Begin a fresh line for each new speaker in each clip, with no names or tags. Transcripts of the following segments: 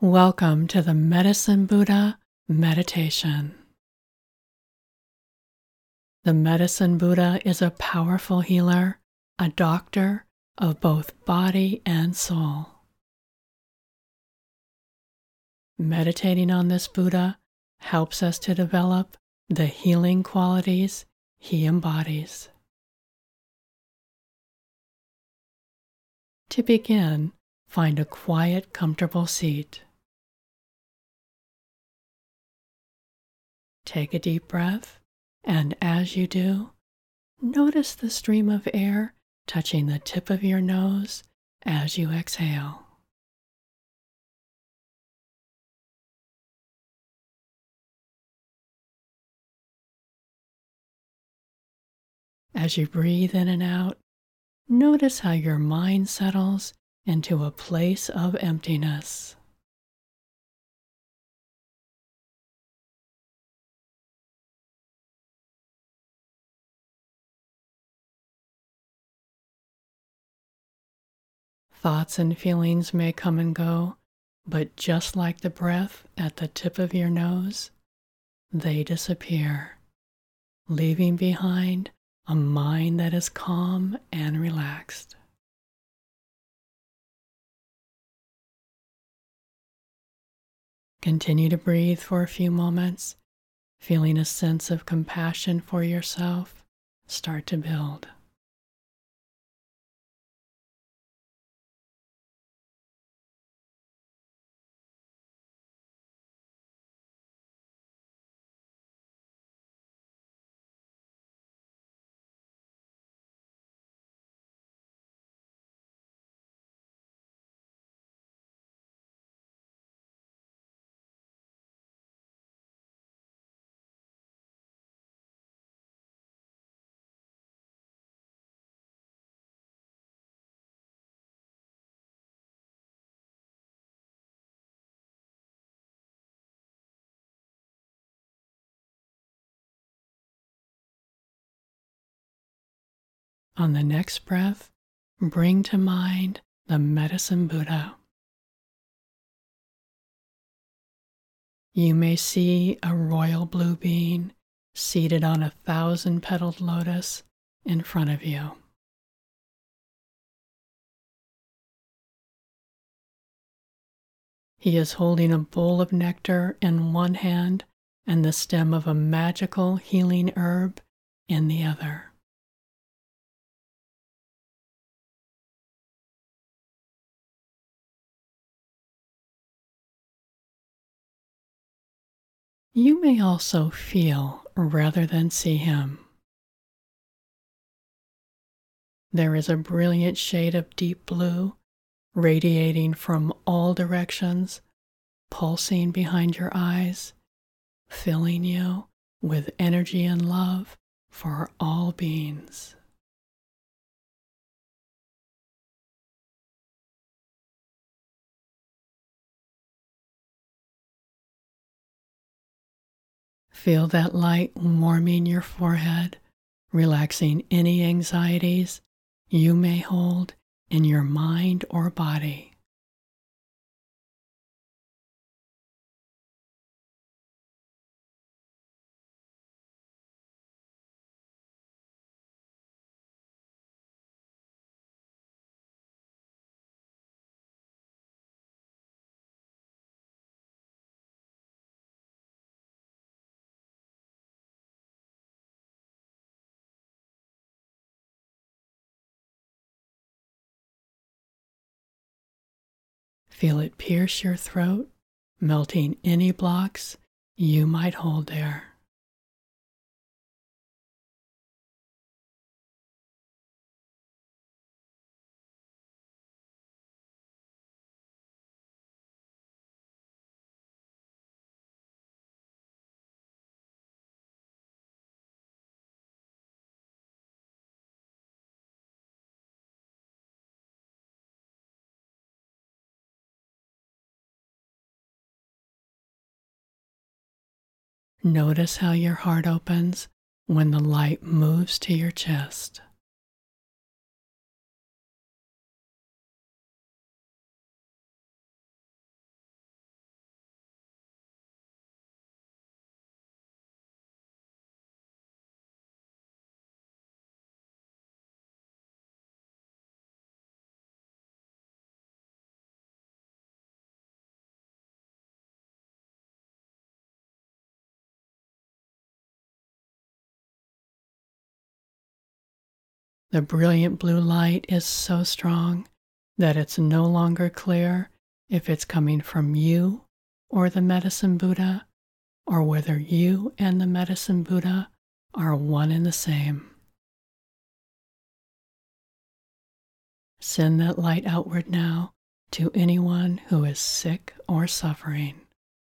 Welcome to the Medicine Buddha meditation. The Medicine Buddha is a powerful healer, a doctor of both body and soul. Meditating on this Buddha helps us to develop the healing qualities he embodies. To begin, find a quiet, comfortable seat. Take a deep breath, and as you do, notice the stream of air touching the tip of your nose as you exhale. As you breathe in and out, notice how your mind settles into a place of emptiness. Thoughts and feelings may come and go, but just like the breath at the tip of your nose, they disappear, leaving behind a mind that is calm and relaxed. Continue to breathe for a few moments, feeling a sense of compassion for yourself start to build. On the next breath, bring to mind the Medicine Buddha. You may see a royal blue being seated on a 1,000-petaled lotus in front of you. He is holding a bowl of nectar in one hand and the stem of a magical healing herb in the other. You may also feel rather than see him. There is a brilliant shade of deep blue radiating from all directions, pulsing behind your eyes, filling you with energy and love for all beings. Feel that light warming your forehead, relaxing any anxieties you may hold in your mind or body. Feel it pierce your throat, melting any blocks you might hold there. Notice how your heart opens when the light moves to your chest. The brilliant blue light is so strong that it's no longer clear if it's coming from you or the Medicine Buddha, or whether you and the Medicine Buddha are one and the same. Send that light outward now to anyone who is sick or suffering.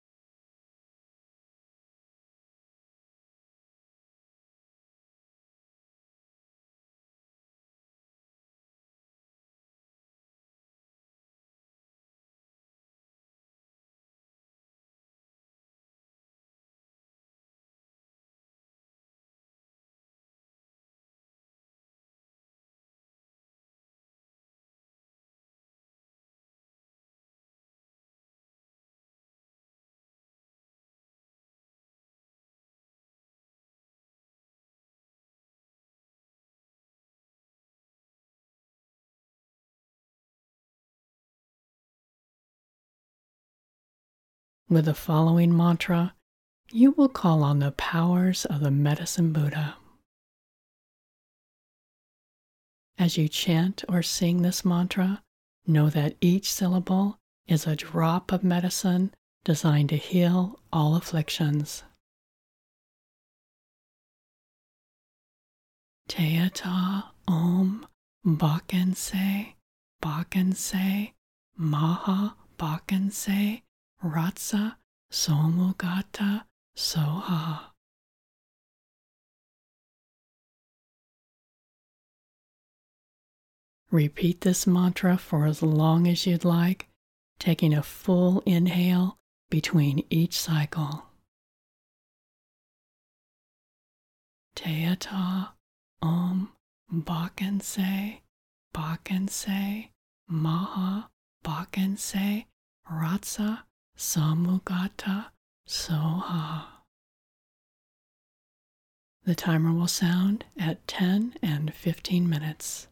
With the following mantra, you will call on the powers of the Medicine Buddha. As you chant or sing this mantra, know that each syllable is a drop of medicine designed to heal all afflictions. Teata Om Bakense Bakense Maha Bakense Ratsa Somugata Soha. Repeat this mantra for as long as you'd like, taking a full inhale between each cycle. Teata Om Bakense Bakense Maha Bakense Ratsa Samugata Soha. The timer will sound at 10 and 15 minutes.